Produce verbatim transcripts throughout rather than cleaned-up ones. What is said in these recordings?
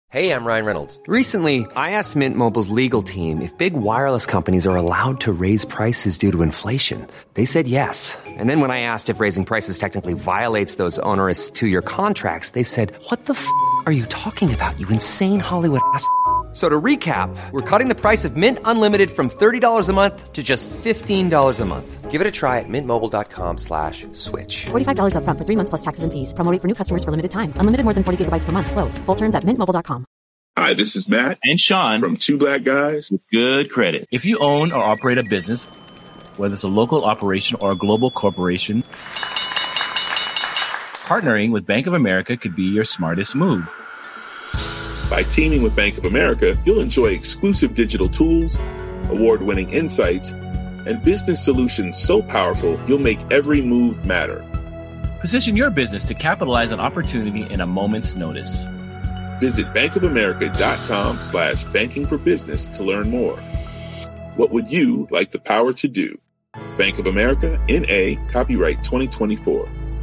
Hey, I'm Ryan Reynolds. Recently, I asked Mint Mobile's legal team if big wireless companies are allowed to raise prices due to inflation. They said yes. And then when I asked if raising prices technically violates those onerous two-year contracts, they said, what the f*** are you talking about, you insane Hollywood ass f- So to recap, we're cutting the price of Mint Unlimited from thirty dollars a month to just fifteen dollars a month. Give it a try at mintmobile.com slash switch. forty-five dollars up front for three months plus taxes and fees. Promo rate for new customers for limited time. Unlimited more than forty gigabytes per month. Slows full terms at mint mobile dot com. Hi, this is Matt and Sean from Two Black Guys with Good Credit. If you own or operate a business, whether it's a local operation or a global corporation, partnering with Bank of America could be your smartest move. By teaming with Bank of America, you'll enjoy exclusive digital tools, award-winning insights, and business solutions so powerful you'll make every move matter. Position your business to capitalize on opportunity in a moment's notice. Visit bankofamerica.com slash banking for business to learn more. What would you like the power to do? Bank of America, N A, copyright twenty twenty-four.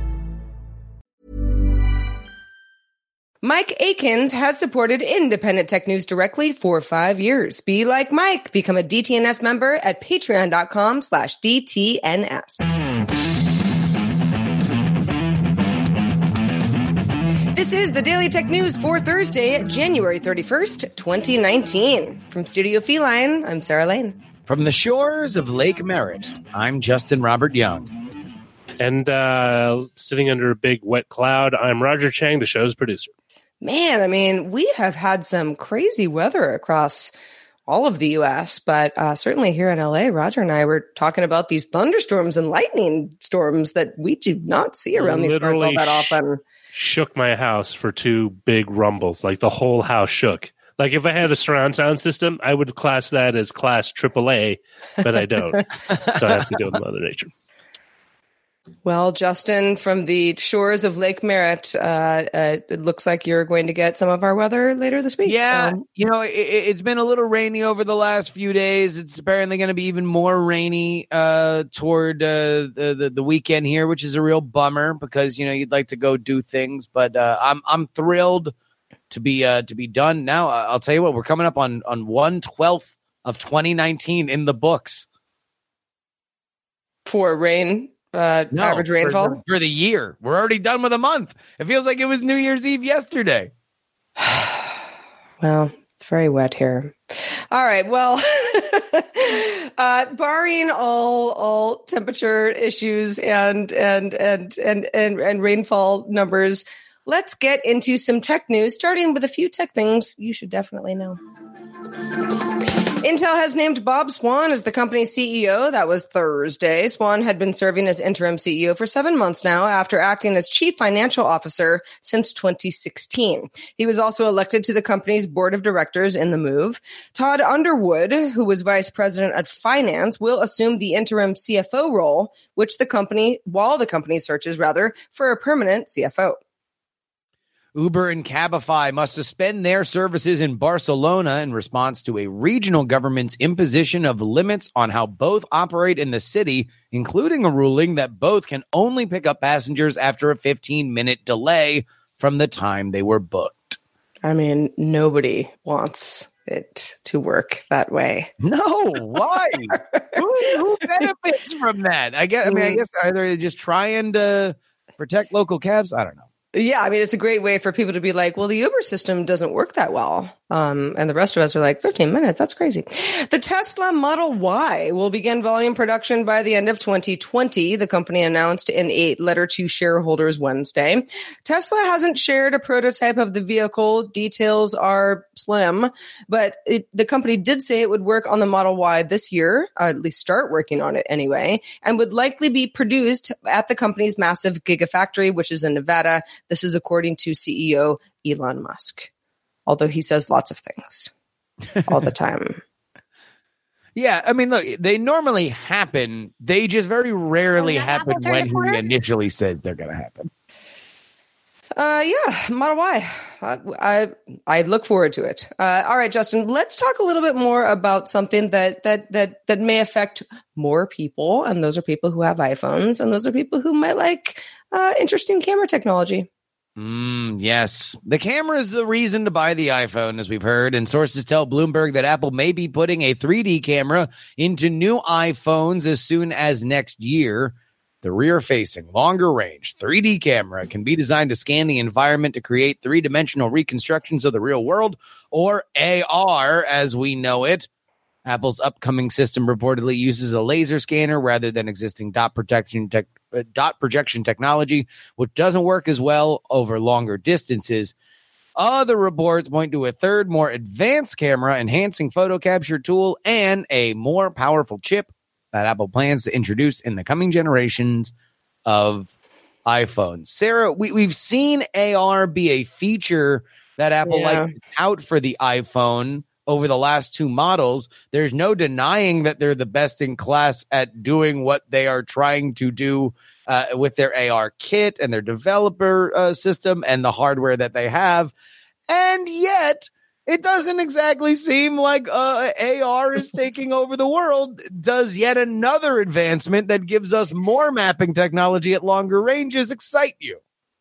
Mike Akins has supported Independent Tech News directly for five years. Be like Mike. Become a D T N S member at patreon.com slash DTNS. This is the Daily Tech News for Thursday, January thirty-first, twenty nineteen. From Studio Feline, I'm Sarah Lane. From the shores of Lake Merritt, I'm Justin Robert Young. And uh, sitting under a big wet cloud, I'm Roger Chang, the show's producer. Man, I mean, we have had some crazy weather across all of the U S, but uh, certainly here in L A, Roger and I were talking about these thunderstorms and lightning storms that we do not see around these parts all that often. Shook my house for two big rumbles. Like the whole house shook. Like if I had a surround sound system, I would class that as class triple A, but I don't. So I have to deal with Mother Nature. Well, Justin, from the shores of Lake Merritt, uh, uh, it looks like you're going to get some of our weather later this week. Yeah, so. you know, it, it's been a little rainy over the last few days. It's apparently going to be even more rainy uh, toward uh, the, the the weekend here, which is a real bummer because you know you'd like to go do things. But uh, I'm I'm thrilled to be uh, to be done now. I'll tell you what, we're coming up on on one twelfth of twenty nineteen in the books for rain. Uh, no, average rainfall? For, for the year. We're already done with a month. It feels like it was New Year's Eve yesterday. Well, it's very wet here. All right. Well, uh, barring all all temperature issues and and and and and and rainfall numbers, let's get into some tech news, starting with a few tech things you should definitely know. Intel has named Bob Swan as the company's C E O. That was Thursday. Swan had been serving as interim C E O for seven months now after acting as chief financial officer since twenty sixteen. He was also elected to the company's board of directors in the move. Todd Underwood, who was vice president of finance, will assume the interim C F O role, which the company, while the company searches rather for a permanent C F O. Uber and Cabify must suspend their services in Barcelona in response to a regional government's imposition of limits on how both operate in the city, including a ruling that both can only pick up passengers after a fifteen-minute delay from the time they were booked. I mean, nobody wants it to work that way. No, why? who, who benefits from that? I guess. I mean, I guess either they're just trying to protect local cabs. I don't know. Yeah, I mean, it's a great way for people to be like, well, the Uber system doesn't work that well. Um, and the rest of us are like, fifteen minutes, that's crazy. The Tesla Model Y will begin volume production by the end of twenty twenty, the company announced in a letter to shareholders Wednesday. Tesla hasn't shared a prototype of the vehicle. Details are slim, but it, the company did say it would work on the Model Y this year, uh, at least start working on it anyway, and would likely be produced at the company's massive Gigafactory, which is in Nevada. This is according to C E O Elon Musk. Although he says lots of things all the time. Yeah, I mean, look, they normally happen. They just very rarely oh, happen when he initially says they're going to happen. Uh, yeah, Model Y. I, I I look forward to it. Uh, all right, Justin, let's talk a little bit more about something that that that that may affect more people, and those are people who have iPhones, and those are people who might like uh, interesting camera technology. Mm, yes. The camera is the reason to buy the iPhone, as we've heard, and sources tell Bloomberg that Apple may be putting a three D camera into new iPhones as soon as next year. The rear-facing, longer-range three D camera can be designed to scan the environment to create three-dimensional reconstructions of the real world, or A R as we know it. Apple's upcoming system reportedly uses a laser scanner rather than existing dot projection tech, uh, dot projection technology, which doesn't work as well over longer distances. Other reports point to a third, more advanced camera enhancing photo capture tool and a more powerful chip that Apple plans to introduce in the coming generations of iPhones. Sarah, we, we've seen A R be a feature that Apple Yeah. likes to tout for the iPhone over the last two models. There's no denying that they're the best in class at doing what they are trying to do uh, with their A R kit and their developer uh, system and the hardware that they have. And yet, it doesn't exactly seem like uh, A R is taking over the world. Does yet another advancement that gives us more mapping technology at longer ranges excite you?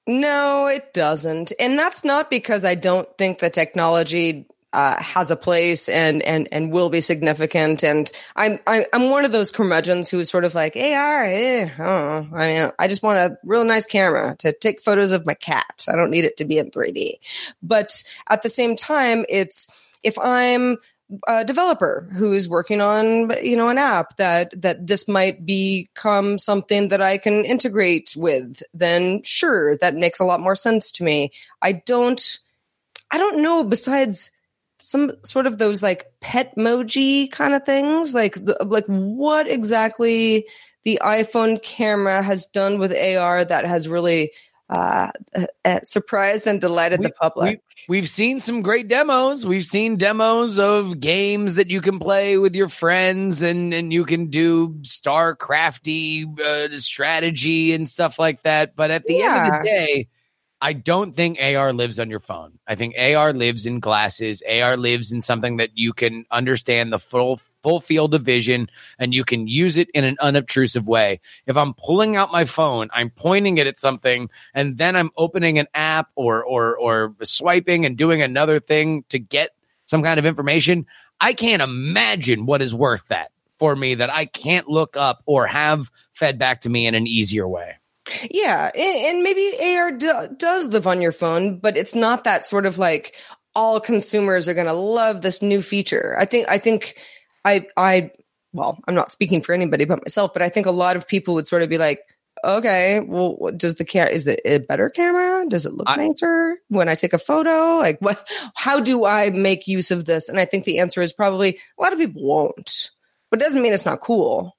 No, it doesn't. And that's not because I don't think the technology uh, has a place and, and, and will be significant. And I'm, I, I'm one of those curmudgeons who is sort of like, A R, eh, I don't know. I mean, I just want a real nice camera to take photos of my cat. I don't need it to be in three D. But at the same time, it's, if I'm a developer who's working on, you know, an app that, that this might become something that I can integrate with, then sure, that makes a lot more sense to me. I don't, I don't know, besides some sort of those like petmoji kind of things, like, the, like what exactly the iPhone camera has done with A R that has really uh, uh surprised and delighted we, the public. We, we've seen some great demos. We've seen demos of games that you can play with your friends, and, and you can do StarCrafty uh, strategy and stuff like that. But at the Yeah. end of the day, I don't think A R lives on your phone. I think A R lives in glasses. A R lives in something that you can understand the full full field of vision, and you can use it in an unobtrusive way. If I'm pulling out my phone, I'm pointing it at something, and then I'm opening an app or or or swiping and doing another thing to get some kind of information, I can't imagine what is worth that for me that I can't look up or have fed back to me in an easier way. Yeah, and, and maybe A R do, does live on your phone, but it's not that sort of like all consumers are going to love this new feature. I think, I think, I, I, well, I'm not speaking for anybody but myself, but I think a lot of people would sort of be like, okay, well, what does the camera, is it a better camera? Does it look I, nicer when I take a photo? Like, what, how do I make use of this? And I think the answer is probably a lot of people won't, but it doesn't mean it's not cool.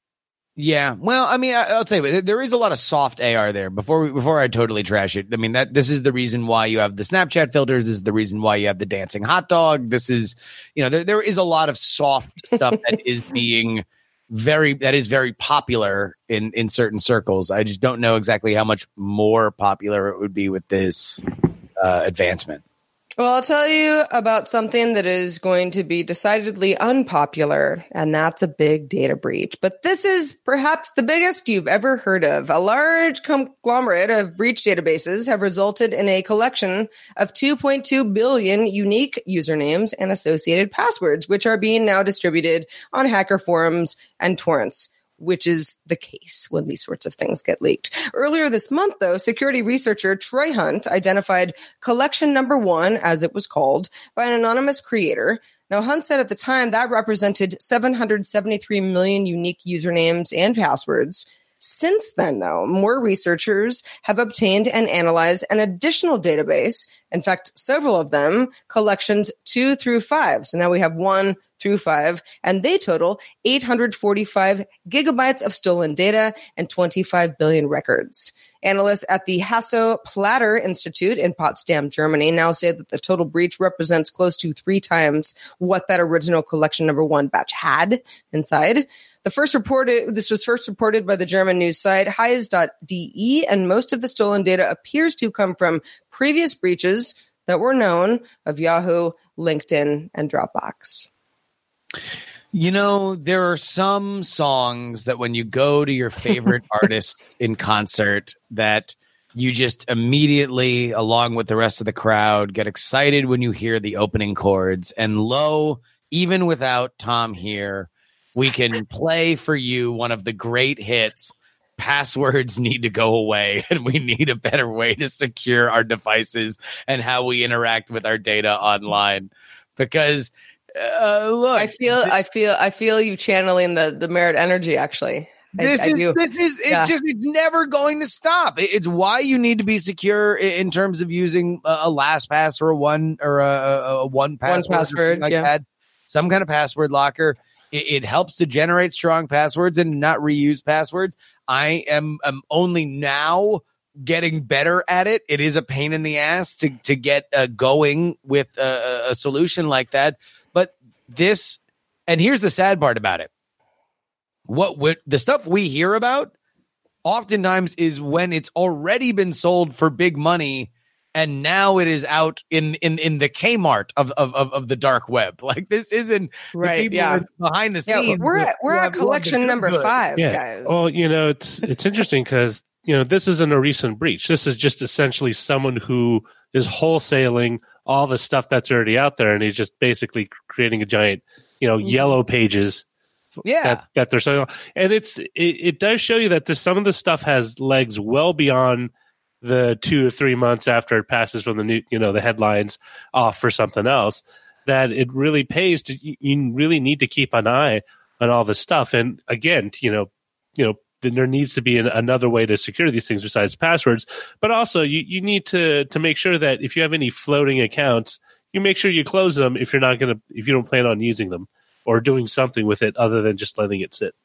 Yeah, well, I mean, I, I'll tell you, there is a lot of soft A R there. Before we, before I totally trash it, I mean, that this is the reason why you have the Snapchat filters. This is the reason why you have the dancing hot dog. This is, you know, there there is a lot of soft stuff that is being very that is very popular in in certain circles. I just don't know exactly how much more popular it would be with this uh, advancement. Well, I'll tell you about something that is going to be decidedly unpopular, and that's a big data breach. But this is perhaps the biggest you've ever heard of. A large conglomerate of breach databases have resulted in a collection of two point two billion unique usernames and associated passwords, which are being now distributed on hacker forums and torrents, which is the case when these sorts of things get leaked. Earlier this month, though, security researcher Troy Hunt identified collection number one, as it was called, by an anonymous creator. Now, Hunt said at the time that represented seven hundred seventy-three million unique usernames and passwords. Since then, though, more researchers have obtained and analyzed an additional database. In fact, several of them, collections two through five. So now we have one through five, and they total eight hundred forty-five gigabytes of stolen data and twenty-five billion records. Analysts at the Hasso-Platter Institute in Potsdam, Germany, now say that the total breach represents close to three times what that original collection number one batch had inside. The first reported, this was first reported by the German news site Heise dot D E, and most of the stolen data appears to come from previous breaches that were known of Yahoo, LinkedIn, and Dropbox. You know, there are some songs that when you go to your favorite artist in concert, that you just immediately, along with the rest of the crowd, get excited when you hear the opening chords. And lo, even without Tom here, we can play for you one of the great hits. Passwords need to go away, and we need a better way to secure our devices and how we interact with our data online. Because uh, look, I feel, th- I feel, I feel you channeling the the Merit energy. Actually, this I, I is do. this is it's yeah. just it's never going to stop. It, it's why you need to be secure in, in terms of using a, a LastPass or a one or a, a one password, one password like yeah. that. Some kind of password locker. It, it helps to generate strong passwords and not reuse passwords. I am am only now getting better at it. It is a pain in the ass to to get uh, going with a, a solution like that. But this, and here's the sad part about it. What, what the stuff we hear about oftentimes is when it's already been sold for big money, and now it is out in in in the Kmart of of of, of the dark web. Like, this isn't right. the people Yeah. behind the yeah, scenes. we're at, we're at collection number good. five, Yeah. guys. Well, you know, it's it's interesting because, you know, this isn't a recent breach. This is just essentially someone who is wholesaling all the stuff that's already out there, and he's just basically creating a giant, you know, yellow pages. Yeah, that, that they're selling, and it's it, it does show you that this, some of the stuff has legs well beyond the two or three months after it passes from the new, you know, the headlines off for something else. That it really pays to. You really need to keep an eye on all this stuff, and again, you know, you know. Then there needs to be an, another way to secure these things besides passwords. But also, you, you need to to make sure that if you have any floating accounts, you make sure you close them if you're not going to if you don't plan on using them or doing something with it other than just letting it sit.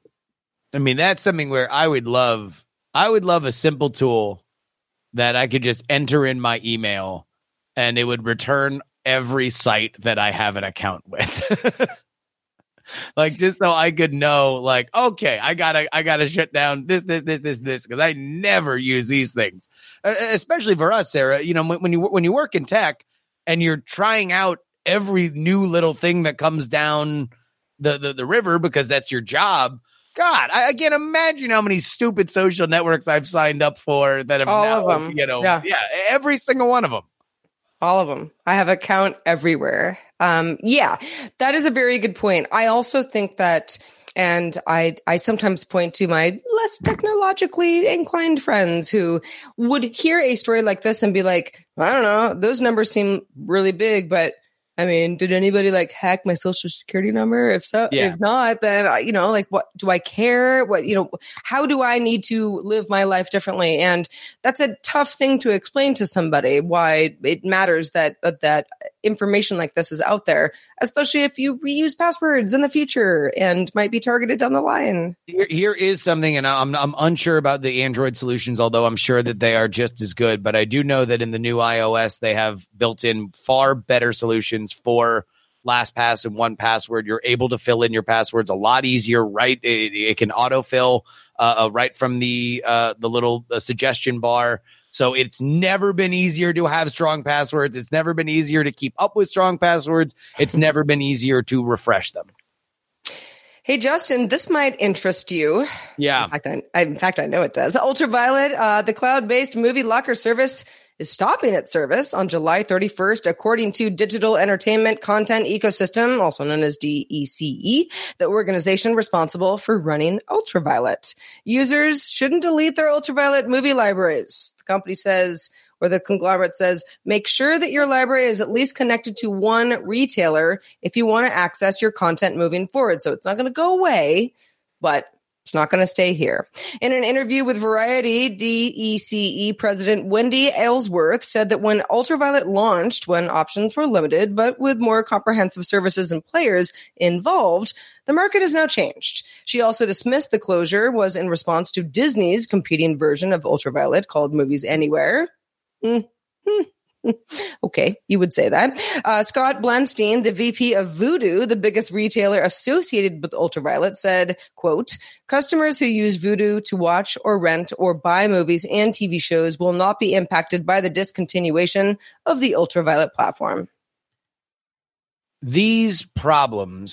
I mean, that's something where I would love I would love a simple tool that I could just enter in my email and it would return every site that I have an account with. Like, just so I could know, like, okay, I gotta, I gotta shut down this, this, this, this, this, because I never use these things. Uh, especially for us, Sarah. You know, when, when you when you work in tech and you're trying out every new little thing that comes down the the, the river because that's your job. God, I, I can't imagine how many stupid social networks I've signed up for that have all now, of them. You know, yeah. yeah, every single one of them. All of them. I have an account everywhere. Um, yeah, that is a very good point. I also think that, and I, I sometimes point to my less technologically inclined friends who would hear a story like this and be like, I don't know, those numbers seem really big, but I mean, did anybody like hack my social security number? If so, yeah. if not, then, you know, like, what do I care? What, you know, how do I need to live my life differently? And that's a tough thing to explain to somebody why it matters that, uh, that information like this is out there, especially if you reuse passwords in the future and might be targeted down the line. Here, here is something, and I'm I'm unsure about the Android solutions, although I'm sure that they are just as good. But I do know that in the new iOS, they have built in far better solutions for LastPass and one Password. You're able to fill in your passwords a lot easier, right? It, it can autofill uh, right from the uh, the little uh, suggestion bar. So it's never been easier to have strong passwords. It's never been easier to keep up with strong passwords. It's never been easier to refresh them. Hey, Justin, this might interest you. Yeah. In fact, I, in fact, I know it does. Ultraviolet, uh, the cloud-based movie locker service, is stopping its service on July thirty-first, according to Digital Entertainment Content Ecosystem, also known as D E C E, the organization responsible for running Ultraviolet. Users shouldn't delete their Ultraviolet movie libraries. The company says, or the conglomerate says, make sure that your library is at least connected to one retailer if you want to access your content moving forward. So it's not going to go away, but it's not going to stay here. In an interview with Variety, D E C E president Wendy Aylesworth said that when Ultraviolet launched, when options were limited, but with more comprehensive services and players involved, the market has now changed. She also dismissed the closure was in response to Disney's competing version of Ultraviolet called Movies Anywhere. Mm-hmm. Okay, you would say that. Uh, Scott Blanstein, the V P of Vudu, the biggest retailer associated with Ultraviolet, said, quote, customers who use Vudu to watch or rent or buy movies and T V shows will not be impacted by the discontinuation of the Ultraviolet platform. These problems,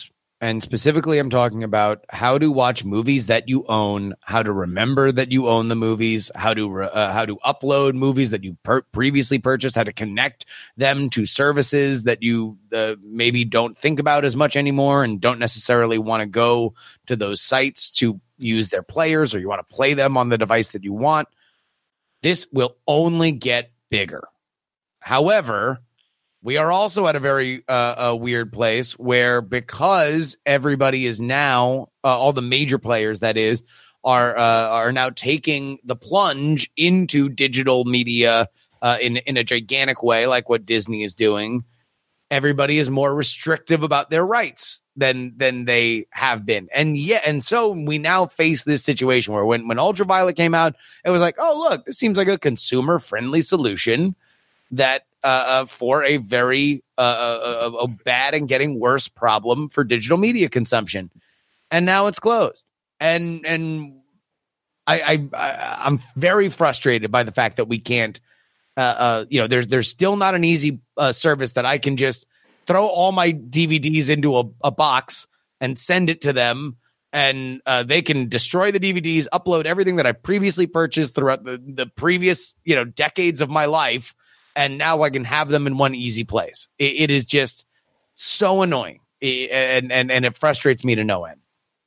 And specifically, I'm talking about how to watch movies that you own, how to remember that you own the movies, how to uh, how to upload movies that you per- previously purchased, how to connect them to services that you uh, maybe don't think about as much anymore and don't necessarily want to go to those sites to use their players, or you want to play them on the device that you want. This will only get bigger. However, we are also at a very uh, a weird place where, because everybody is now, uh, all the major players, that is, are uh, are now taking the plunge into digital media uh, in in a gigantic way, like what Disney is doing. Everybody is more restrictive about their rights than than they have been, and yeah, and so we now face this situation where when when Ultraviolet came out, it was like, oh look, this seems like a consumer friendly solution that. Uh, for a very uh, a, a bad and getting worse problem for digital media consumption, and now it's closed. And and I, I, I I'm very frustrated by the fact that we can't. Uh, uh, you know, there's there's still not an easy uh, service that I can just throw all my D V Ds into a, a box and send it to them, and uh, they can destroy the D V Ds, upload everything that I previously purchased throughout the the previous you know decades of my life. And now I can have them in one easy place. It, it is just so annoying, it, and, and and it frustrates me to no end.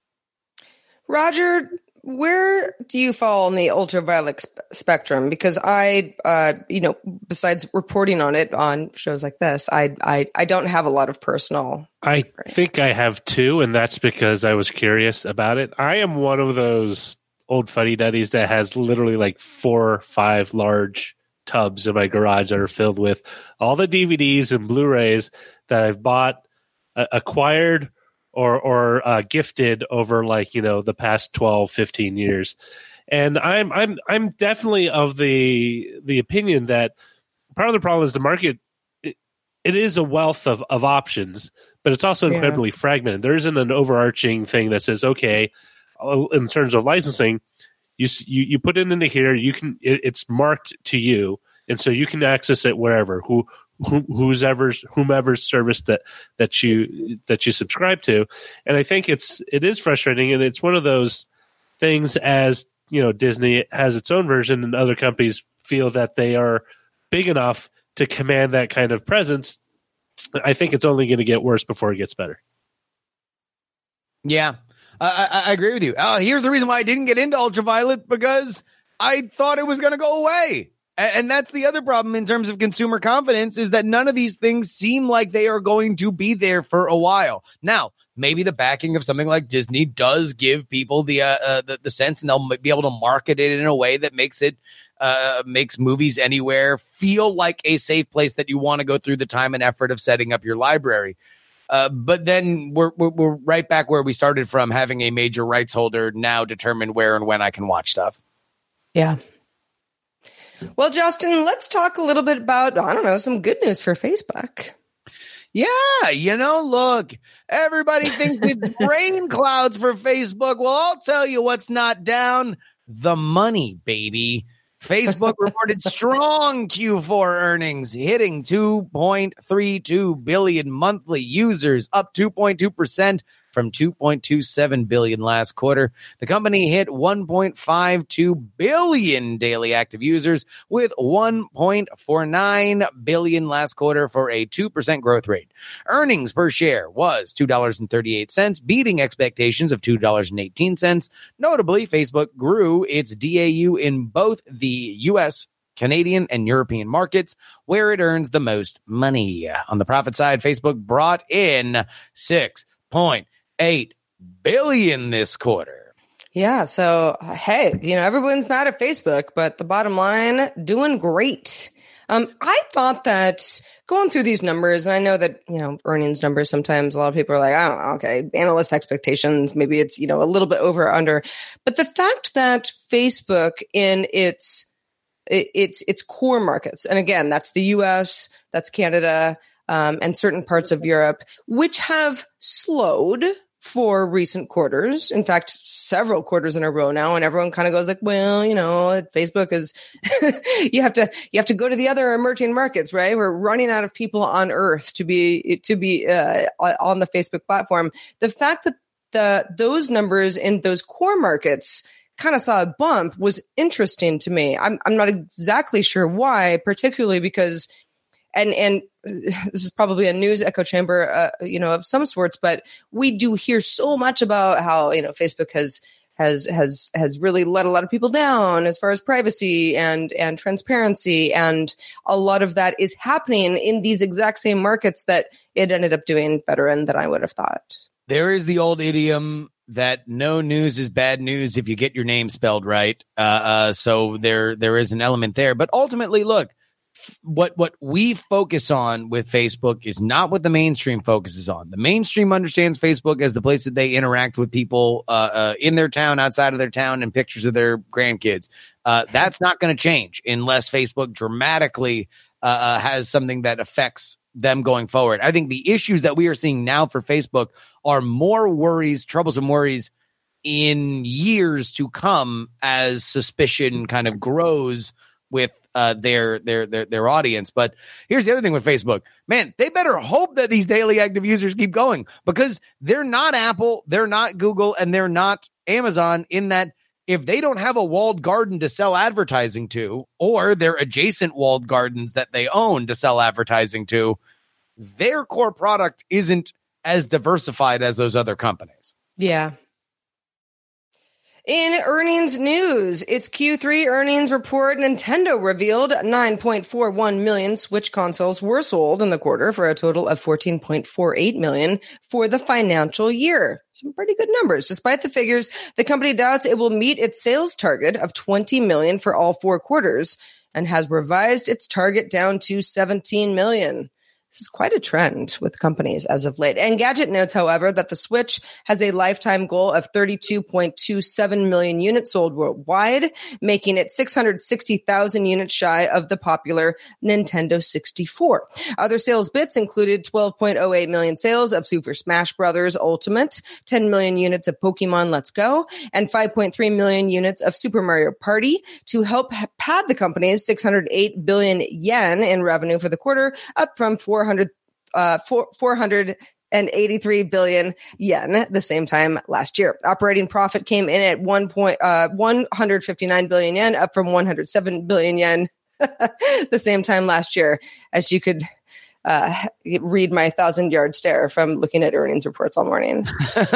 Roger, where do you fall on the ultraviolet sp- spectrum? Because I, uh, you know, besides reporting on it on shows like this, I I, I don't have a lot of personal. I think I have two, and that's because I was curious about it. I am one of those old fuddy-duddies that has literally like four or five large tubs in my garage that are filled with all the D V Ds and Blu-rays that I've bought, uh, acquired, or or uh, gifted over like you know the past twelve, fifteen years. And I'm I'm I'm definitely of the the opinion that part of the problem is the market. It, it is a wealth of of options, but it's also incredibly yeah. fragmented. There isn't an overarching thing that says, okay, in terms of licensing, You, you you put it into here. You can it, it's marked to you, and so you can access it wherever. Who, who who's ever's whomever's service that that you that you subscribe to. And I think it's it is frustrating, and it's one of those things. As you know, Disney has its own version, and other companies feel that they are big enough to command that kind of presence. I think it's only going to get worse before it gets better. Yeah. Uh, I, I agree with you. Uh, here's the reason why I didn't get into Ultraviolet, because I thought it was going to go away. And, and that's the other problem in terms of consumer confidence, is that none of these things seem like they are going to be there for a while. Now, maybe the backing of something like Disney does give people the uh, uh, the, the sense, and they'll be able to market it in a way that makes it uh, makes Movies Anywhere feel like a safe place that you want to go through the time and effort of setting up your library. Uh, but then we're, we're we're right back where we started from, having a major rights holder now determine where and when I can watch stuff. Yeah. Well, Justin, let's talk a little bit about, I don't know, some good news for Facebook. Yeah, you know, look, everybody thinks it's rain clouds for Facebook. Well, I'll tell you what's not down. The money, baby. Facebook reported strong Q four earnings, hitting two point three two billion monthly users, up two point two percent from two point two seven billion last quarter. The company hit one point five two billion daily active users, with one point four nine billion last quarter, for a two percent growth rate. Earnings per share was two dollars and thirty-eight cents, beating expectations of two dollars and eighteen cents. Notably, Facebook grew its D A U in both the U S, Canadian, and European markets, where it earns the most money. On the profit side, Facebook brought in six point eight billion this quarter. Yeah. So, hey, you know, everyone's mad at Facebook, but the bottom line, doing great. Um, I thought that going through these numbers, and I know that, you know, earnings numbers, sometimes a lot of people are like, I don't know, okay, analyst expectations, maybe it's, you know, a little bit over or under. But the fact that Facebook in its, its, its core markets, and again, that's the U S, that's Canada, um, and certain parts of Europe, which have slowed for recent quarters. In fact, several quarters in a row now. And everyone kind of goes like, well, you know, Facebook is, you have to, you have to go to the other emerging markets, right? We're running out of people on earth to be, to be uh, on the Facebook platform. The fact that the, those numbers in those core markets kind of saw a bump was interesting to me. I'm, I'm not exactly sure why, particularly because And and this is probably a news echo chamber, uh, you know, of some sorts. But we do hear so much about how, you know, Facebook has has has has really let a lot of people down as far as privacy and and transparency, and a lot of that is happening in these exact same markets that it ended up doing better in than I would have thought. There is the old idiom that no news is bad news if you get your name spelled right. Uh, uh, so there there is an element there, but ultimately, look. What what we focus on with Facebook is not what the mainstream focuses on. The mainstream understands Facebook as the place that they interact with people uh, uh, in their town, outside of their town, and pictures of their grandkids. Uh, that's not going to change unless Facebook dramatically uh, uh, has something that affects them going forward. I think the issues that we are seeing now for Facebook are more worries, troublesome worries in years to come as suspicion kind of grows with Uh, their their their their audience. But here's the other thing with Facebook. Man, they better hope that these daily active users keep going, because they're not Apple, they're not Google, and they're not Amazon, in that if they don't have a walled garden to sell advertising to, or their adjacent walled gardens that they own to sell advertising to, their core product isn't as diversified as those other companies. Yeah. In earnings news, its Q three earnings report, Nintendo revealed nine point four one million Switch consoles were sold in the quarter for a total of fourteen point four eight million for the financial year. Some pretty good numbers. Despite the figures, the company doubts it will meet its sales target of twenty million for all four quarters and has revised its target down to seventeen million. This is quite a trend with companies as of late. Engadget notes, however, that the Switch has a lifetime goal of thirty-two point two seven million units sold worldwide, making it six hundred sixty thousand units shy of the popular Nintendo sixty-four. Other sales bits included twelve point oh eight million sales of Super Smash Bros. Ultimate, ten million units of Pokemon Let's Go, and five point three million units of Super Mario Party to help pad the company's six hundred eight billion yen in revenue for the quarter, up from four hundred, uh, four hundred eighty-three billion yen the same time last year. Operating profit came in at one point, uh, one hundred fifty-nine billion yen, up from one hundred seven billion yen the same time last year, as you could uh, read my thousand yard stare from looking at earnings reports all morning.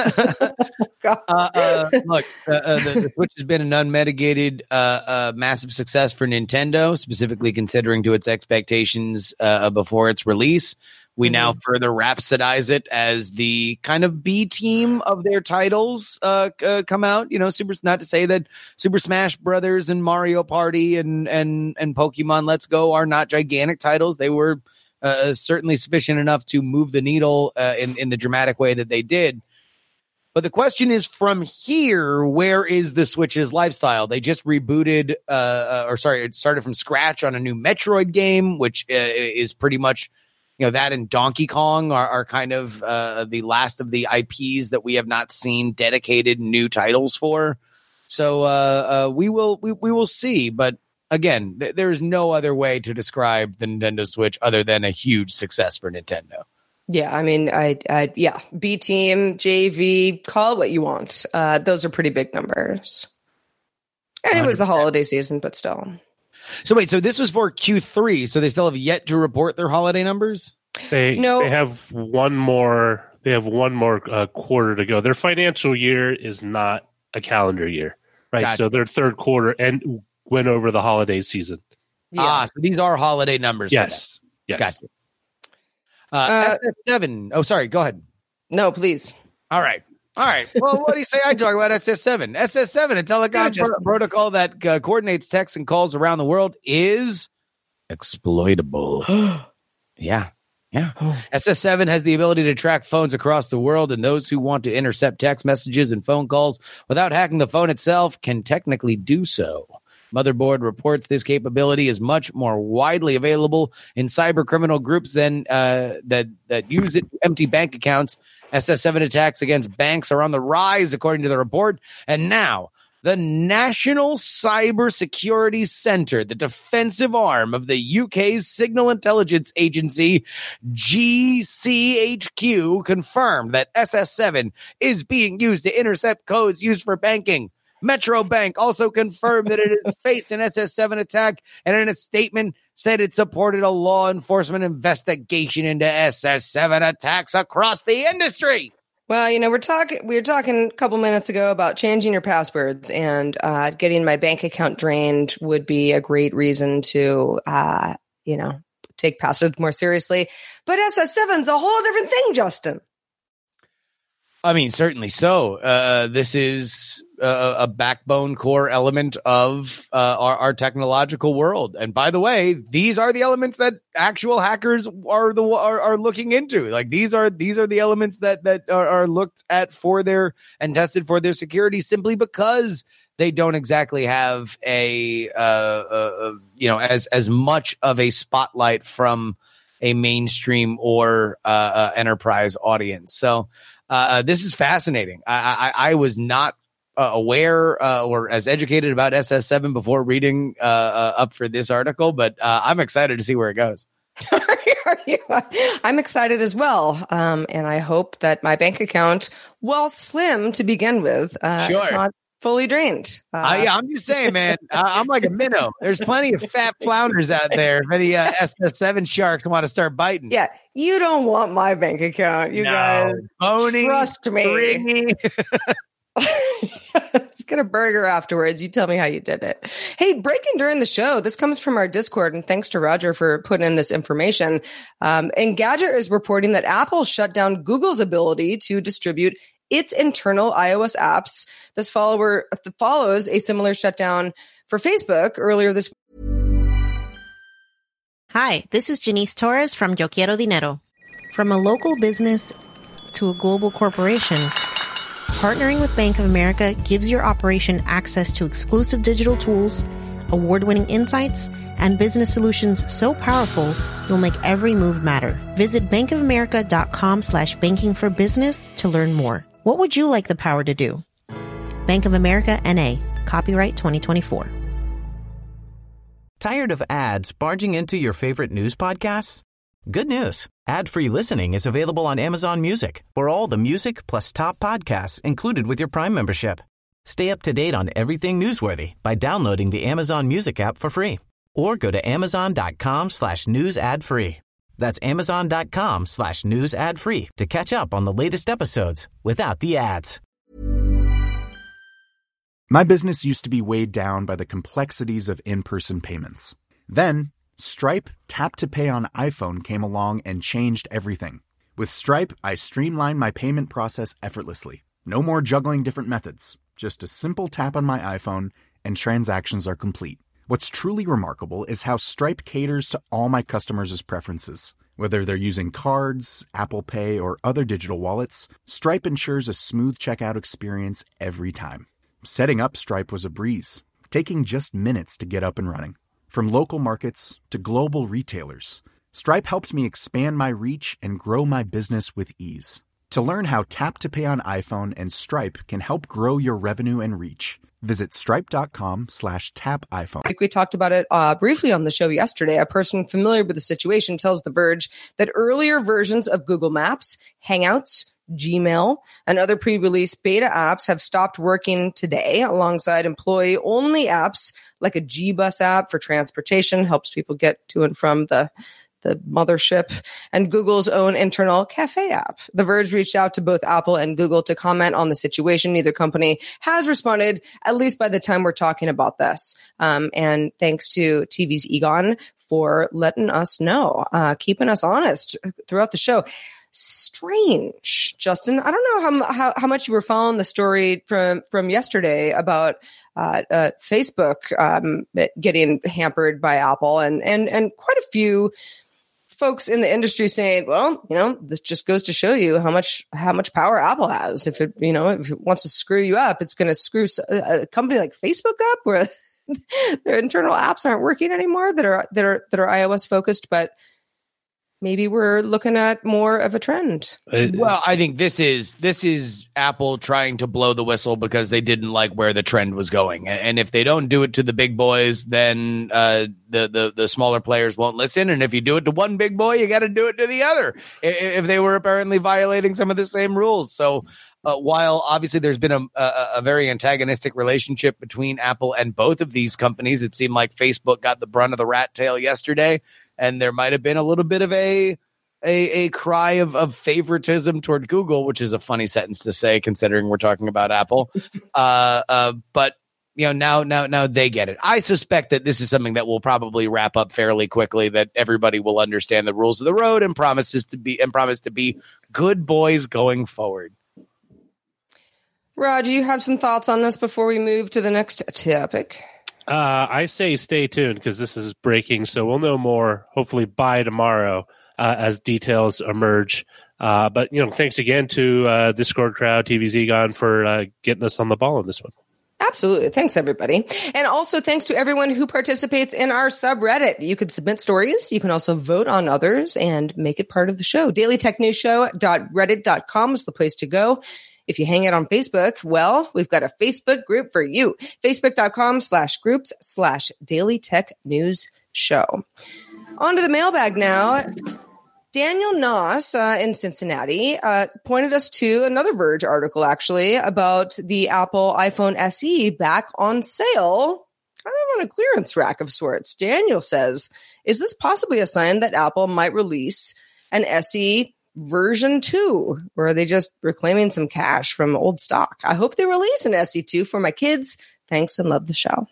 uh, uh, look, uh, uh, the, the Switch has been an unmitigated, uh, uh, massive success for Nintendo, specifically considering to its expectations uh, before its release. We mm-hmm. now further rhapsodize it as the kind of B team of their titles uh, uh, come out. You know, super. Not to say that Super Smash Brothers and Mario Party and and and Pokemon Let's Go are not gigantic titles. They were uh, certainly sufficient enough to move the needle uh, in in the dramatic way that they did. But the question is, from here, where is the Switch's lifestyle? They just rebooted, uh, uh, or sorry, it started from scratch on a new Metroid game, which uh, is pretty much, you know, that and Donkey Kong are, are kind of uh, the last of the I Ps that we have not seen dedicated new titles for. So uh, uh, we will we, we will see. But again, th- there's no other way to describe the Nintendo Switch other than a huge success for Nintendo. Yeah, I mean, I, I, yeah, B team, J V, call it what you want. Uh, those are pretty big numbers. And it was the holiday season, but still. So wait, so this was for Q three, so they still have yet to report their holiday numbers? They no. they have one more. They have one more uh, quarter to go. Their financial year is not a calendar year, right? Gotcha. So their third quarter and went over the holiday season. Yeah. Ah, so these are holiday numbers. Yes, yes. Gotcha. Uh, Uh, S S seven. Oh, sorry. Go ahead. No, please. All right. All right. Well, what do you say I talk about S S seven? S S seven, a telecom Just- pro- protocol that uh, coordinates texts and calls around the world, is exploitable. yeah. Yeah. S S seven has the ability to track phones across the world, and those who want to intercept text messages and phone calls without hacking the phone itself can technically do so. Motherboard reports this capability is much more widely available in cyber criminal groups than uh, that that use it to empty bank accounts. S S seven attacks against banks are on the rise, according to the report. And now, the National Cybersecurity Center, the defensive arm of the U K's Signal Intelligence Agency, G C H Q, confirmed that S S seven is being used to intercept codes used for banking. Metro Bank also confirmed that it has faced an S S seven attack, and in a statement said it supported a law enforcement investigation into S S seven attacks across the industry. Well, you know, we're talking we were talking a couple minutes ago about changing your passwords, and uh, getting my bank account drained would be a great reason to, uh, you know, take passwords more seriously. But S S seven's a whole different thing, Justin. I mean, certainly so. Uh, this is uh, a backbone core element of uh, our, our technological world. And by the way, these are the elements that actual hackers are the are, are looking into. Like these are these are the elements that that are, are looked at for their and tested for their security, simply because they don't exactly have a uh, uh, you know as as much of a spotlight from a mainstream or uh, uh, enterprise audience. So. Uh, this is fascinating. I, I, I was not uh, aware uh, or as educated about S S seven before reading uh, uh, up for this article, but uh, I'm excited to see where it goes. I'm excited as well. Um, and I hope that my bank account, while slim to begin with, uh, sure. is not fully drained. Uh, uh, yeah, I'm just saying, man, uh, I'm like a minnow. There's plenty of fat flounders out there. If any uh, S S seven sharks want to start biting. Yeah, you don't want my bank account, you no. guys. Boning, trust me. stringy. Let's get a burger afterwards. You tell me how you did it. Hey, breaking during the show. This comes from our Discord, and thanks to Roger for putting in this information. Um, Engadget is reporting that Apple shut down Google's ability to distribute its internal iOS apps. This follower follows a similar shutdown for Facebook earlier this week. Hi, this is Janice Torres from Yo Quiero Dinero. From a local business to a global corporation, partnering with Bank of America gives your operation access to exclusive digital tools, award-winning insights, and business solutions so powerful you'll make every move matter. Visit bankofamerica.com slash banking for business to learn more. What would you like the power to do? Bank of America, N A. Copyright twenty twenty-four. Tired of ads barging into your favorite news podcasts? Good news. Ad-free listening is available on Amazon Music for all the music plus top podcasts included with your Prime membership. Stay up to date on everything newsworthy by downloading the Amazon Music app for free or go to amazon.com slash news ad free. That's amazon.com slash news ad free to catch up on the latest episodes without the ads. My business used to be weighed down by the complexities of in-person payments. Then, Stripe Tap to Pay on iPhone came along and changed everything. With Stripe, I streamlined my payment process effortlessly. No more juggling different methods. Just a simple tap on my iPhone and transactions are complete. What's truly remarkable is how Stripe caters to all my customers' preferences. Whether they're using cards, Apple Pay, or other digital wallets, Stripe ensures a smooth checkout experience every time. Setting up Stripe was a breeze, taking just minutes to get up and running. From local markets to global retailers, Stripe helped me expand my reach and grow my business with ease. To learn how Tap to Pay on iPhone and Stripe can help grow your revenue and reach, visit stripe.com slash tap iPhone. Like we talked about it uh, briefly on the show yesterday, a person familiar with the situation tells The Verge that earlier versions of Google Maps, Hangouts, Gmail, and other pre-release beta apps have stopped working today, alongside employee-only apps like a G-Bus app for transportation, helps people get to and from the the mothership, and Google's own internal cafe app. The Verge reached out to both Apple and Google to comment on the situation. Neither company has responded, at least by the time we're talking about this. Um, and thanks to T V's Egon for letting us know, uh, keeping us honest throughout the show. Strange, Justin. I don't know how how, how much you were following the story from from yesterday about uh, uh, Facebook um, getting hampered by Apple, and and and quite a few folks in the industry saying, well, you know, this just goes to show you how much how much power Apple has. If it, you know, if it wants to screw you up, it's going to screw a company like Facebook up, where their internal apps aren't working anymore that are that are that are iOS focused, but maybe we're looking at more of a trend. Well, I think this is this is Apple trying to blow the whistle because they didn't like where the trend was going. And if they don't do it to the big boys, then uh, the, the the smaller players won't listen. And if you do it to one big boy, you got to do it to the other if they were apparently violating some of the same rules. So uh, while obviously there's been a, a, a very antagonistic relationship between Apple and both of these companies, it seemed like Facebook got the brunt of the rat tail yesterday. And there might have been a little bit of a a, a cry of, of favoritism toward Google, which is a funny sentence to say considering we're talking about Apple. uh, uh, but you know, now now now they get it. I suspect that this is something that will probably wrap up fairly quickly. That everybody will understand the rules of the road and promises to be and promise to be good boys going forward. Rod, do you have some thoughts on this before we move to the next topic? Uh, I say stay tuned because this is breaking, so we'll know more hopefully by tomorrow uh, as details emerge. Uh, but you know, thanks again to uh, Discord crowd, T V Z Gone for uh, getting us on the ball on this one. Absolutely. Thanks, everybody. And also thanks to everyone who participates in our subreddit. You can submit stories. You can also vote on others and make it part of the show. daily tech news show dot reddit dot com is the place to go. If you hang out on Facebook, well, we've got a Facebook group for you. Facebook.com slash groups slash Daily Tech News Show. On to the mailbag now. Daniel Noss uh, in Cincinnati uh, pointed us to another Verge article, actually, about the Apple iPhone S E back on sale, kind of on a clearance rack of sorts. Daniel says, is this possibly a sign that Apple might release an S E version two, or are they just reclaiming some cash from old stock? I hope they release an S E two for my kids. Thanks and love the show.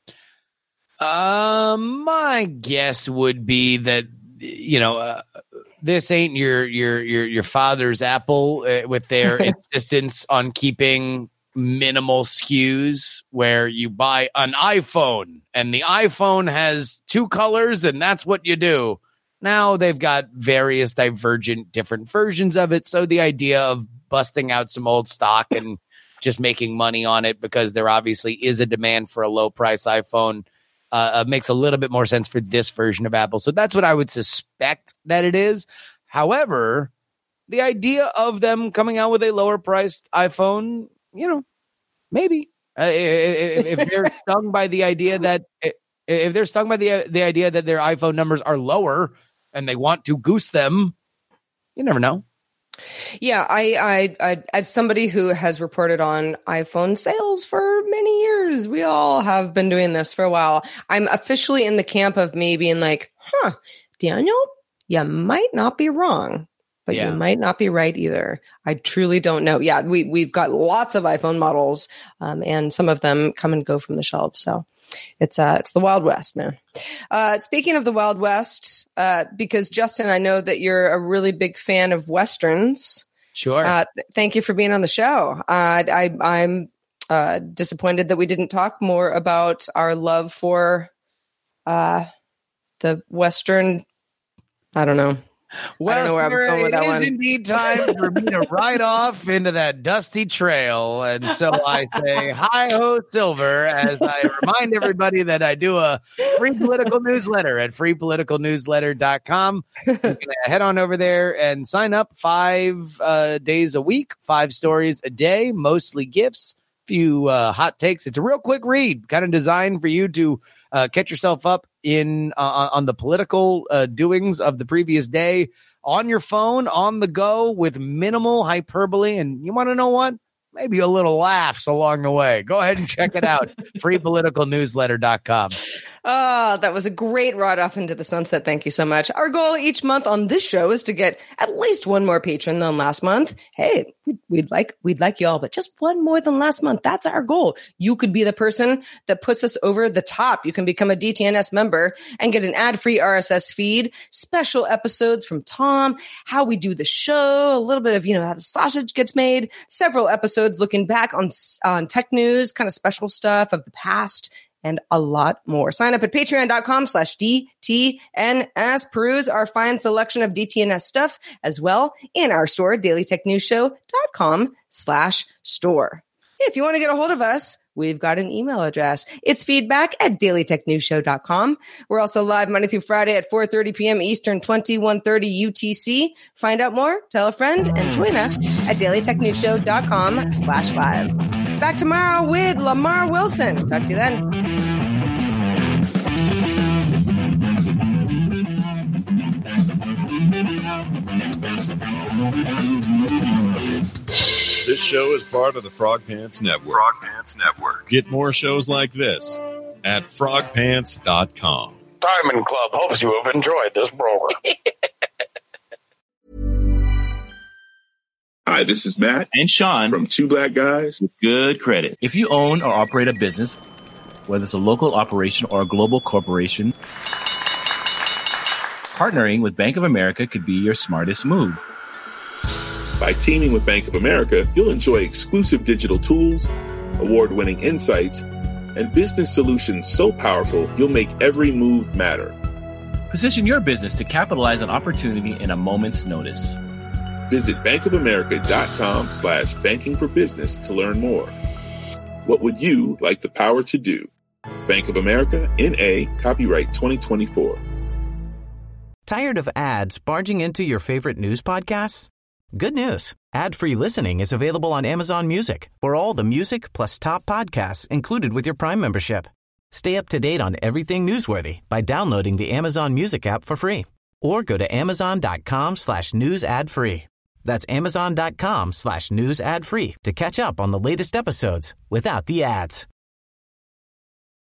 Uh, my guess would be that, you know, uh, this ain't your your your your father's Apple uh, with their insistence on keeping minimal S K Us where you buy an iPhone and the iPhone has two colors and that's what you do. Now they've got various divergent different versions of it. So the idea of busting out some old stock and just making money on it because there obviously is a demand for a low price iPhone uh, makes a little bit more sense for this version of Apple. So that's what I would suspect that it is. However, the idea of them coming out with a lower priced iPhone, you know, maybe uh, if, if they're stung by the idea that if they're stung by the the idea that their iPhone numbers are lower, and they want to goose them, you never know. Yeah, I, I, I, as somebody who has reported on iPhone sales for many years, we all have been doing this for a while. I'm officially in the camp of me being like, huh, Daniel, you might not be wrong, but yeah. you might not be right either. I truly don't know. Yeah, we, we've got lots of iPhone models, um, and some of them come and go from the shelves. So It's uh, it's the Wild West, man. Uh, speaking of the Wild West, uh, because Justin, I know that you're a really big fan of Westerns. Sure. Uh, th- thank you for being on the show. Uh, I, I'm uh, disappointed that we didn't talk more about our love for uh, the Western. I don't know. Well, Sarah, it is one. indeed time for me to ride off into that dusty trail. And so I say, hi-ho, Silver, as I remind everybody that I do a free political newsletter at free political newsletter dot com. You can head on over there and sign up five uh, days a week, five stories a day, mostly gifts, few uh, hot takes. It's a real quick read, kind of designed for you to Uh, catch yourself up in uh, on the political uh, doings of the previous day on your phone, on the go, with minimal hyperbole. And you want to know what? Maybe a little laughs along the way. Go ahead and check it out. free political newsletter dot com. Oh, that was a great ride off into the sunset. Thank you so much. Our goal each month on this show is to get at least one more patron than last month. Hey, we'd like we'd like y'all, but just one more than last month. That's our goal. You could be the person that puts us over the top. You can become a D T N S member and get an ad-free R S S feed, special episodes from Tom, how we do the show, a little bit of, you know, how the sausage gets made, several episodes looking back on on tech news, kind of special stuff of the past, and a lot more. Sign up at patreon.com slash DTNS. Peruse our fine selection of D T N S stuff as well in our store, dailytechnewsshow.com slash store. If you want to get a hold of us, we've got an email address. It's feedback at daily tech news show dot com. We're also live Monday through Friday at four thirty p.m. Eastern, twenty-one thirty U T C. Find out more, tell a friend, and join us at daily tech news show dot com slash live. Back tomorrow with Lamar Wilson. Talk to you then. This show is part of the Frog Pants Network. Frog Pants Network. Get more shows like this at frog pants dot com. Diamond Club hopes you have enjoyed this program. Hi, this is Matt and Sean from Two Black Guys with Good Credit. If you own or operate a business, whether it's a local operation or a global corporation, partnering with Bank of America could be your smartest move. By teaming with Bank of America, you'll enjoy exclusive digital tools, award-winning insights, and business solutions so powerful you'll make every move matter. Position your business to capitalize on opportunity in a moment's notice. Visit bankofamerica.com slash banking for business to learn more. What would you like the power to do? Bank of America, N A, copyright twenty twenty-four. Tired of ads barging into your favorite news podcasts? Good news. Ad-free listening is available on Amazon Music for all the music plus top podcasts included with your Prime membership. Stay up to date on everything newsworthy by downloading the Amazon Music app for free or go to amazon.com slash news ad free. That's amazon.com slash news ad free to catch up on the latest episodes without the ads.